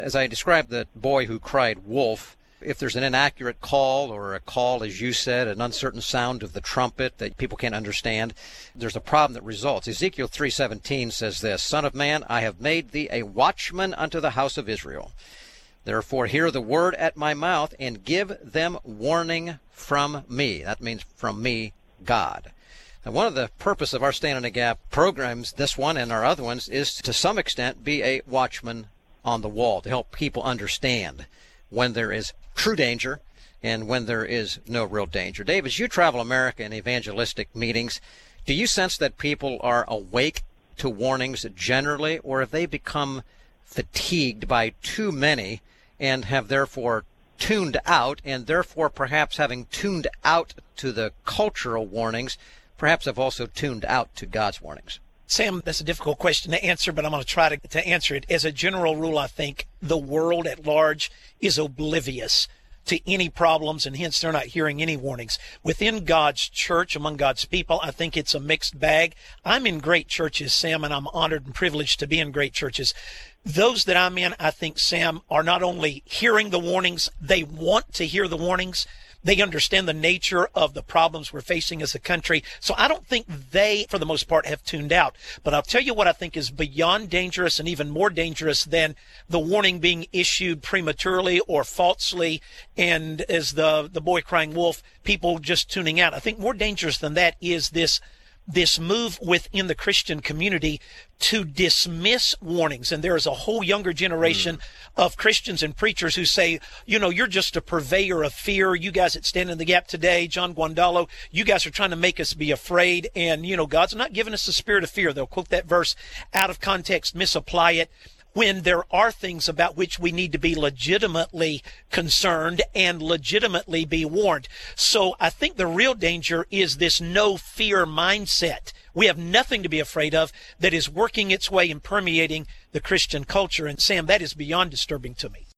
As I described the boy who cried wolf, if there's an inaccurate call or a call, as you said, an uncertain sound of the trumpet that people can't understand, there's a problem that results. Ezekiel 3:17 says this, Son of man, I have made thee a watchman unto the house of Israel. Therefore hear the word at my mouth and give them warning from me. That means from me, God. Now, one of the purpose of our Stand in the Gap programs, this one and our other ones, is to some extent be a watchman on the wall to help people understand when there is true danger and when there is no real danger. Dave, as you travel America in evangelistic meetings, do you sense that people are awake to warnings generally, or have they become fatigued by too many and have therefore tuned out, and therefore perhaps having tuned out to the cultural warnings, perhaps have also tuned out to God's warnings? Sam, that's a difficult question to answer, but I'm going to try to answer it. As a general rule, I think the world at large is oblivious to any problems, and hence they're not hearing any warnings. Within God's church, among God's people, I think it's a mixed bag. I'm in great churches, Sam, and I'm honored and privileged to be in great churches. Those that I'm in, I think, Sam, are not only hearing the warnings, they want to hear the warnings. They understand the nature of the problems we're facing as a country. So I don't think they, for the most part, have tuned out. But I'll tell you what I think is beyond dangerous and even more dangerous than the warning being issued prematurely or falsely. And as the boy crying wolf, people just tuning out. I think more dangerous than that is this move within the Christian community to dismiss warnings. And there is a whole younger generation of Christians and preachers who say, you're just a purveyor of fear. You guys that Stand in the Gap today, John Guandolo, you guys are trying to make us be afraid. And, God's not giving us the spirit of fear. They'll quote that verse out of context, misapply it, when there are things about which we need to be legitimately concerned and legitimately be warned. So I think the real danger is this no fear mindset. We have nothing to be afraid of that is working its way and permeating the Christian culture. And Sam, that is beyond disturbing to me.